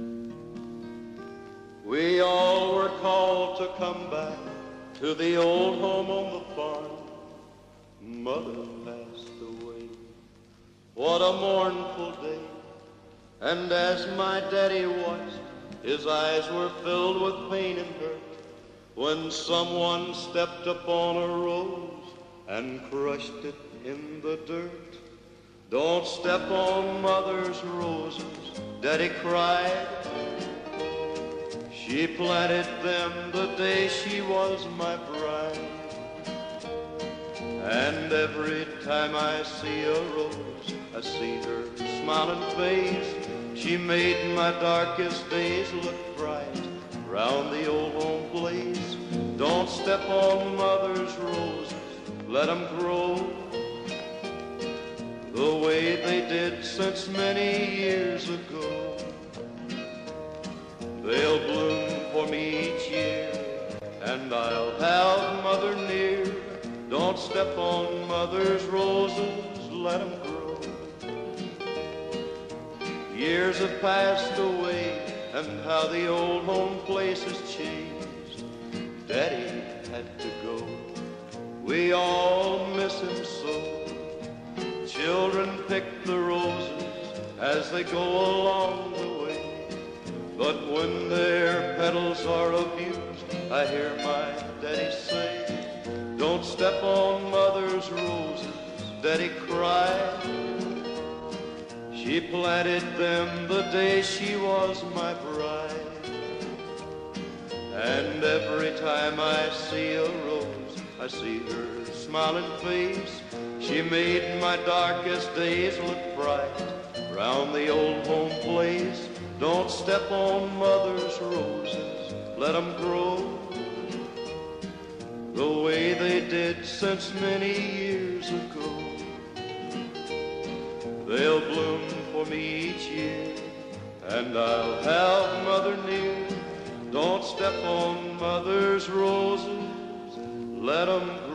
We all were called to come back to the old home on the farm. Mother passed away. What a mournful day. And as my daddy watched, his eyes were filled with pain and hurt when someone stepped upon a rose and crushed it in the dirt. Don't step on Mother's roses, Daddy cried. She planted them the day she was my bride. And every time I see a rose, I see her smiling face. She made my darkest days look bright round the old home place. Don't step on Mother's roses, let them grow the way they did since many years ago. They'll bloom for me each year, and I'll have Mother near. Don't step on Mother's roses, let them grow. Years have passed away, and how the old home place has changed. Daddy had to go, we all miss him so. Children pick the roses as they go along the way, but when their petals are abused, I hear my daddy say, don't step on Mother's roses, Daddy cried. She planted them the day she was my bride. And every time I see a rose, I see her smiling face. She made my darkest days look bright round the old home place. Don't step on Mother's roses, let them grow the way they did since many years ago. They'll bloom for me each year, and I'll have Mother near. Don't step on Mother's roses, let them grow.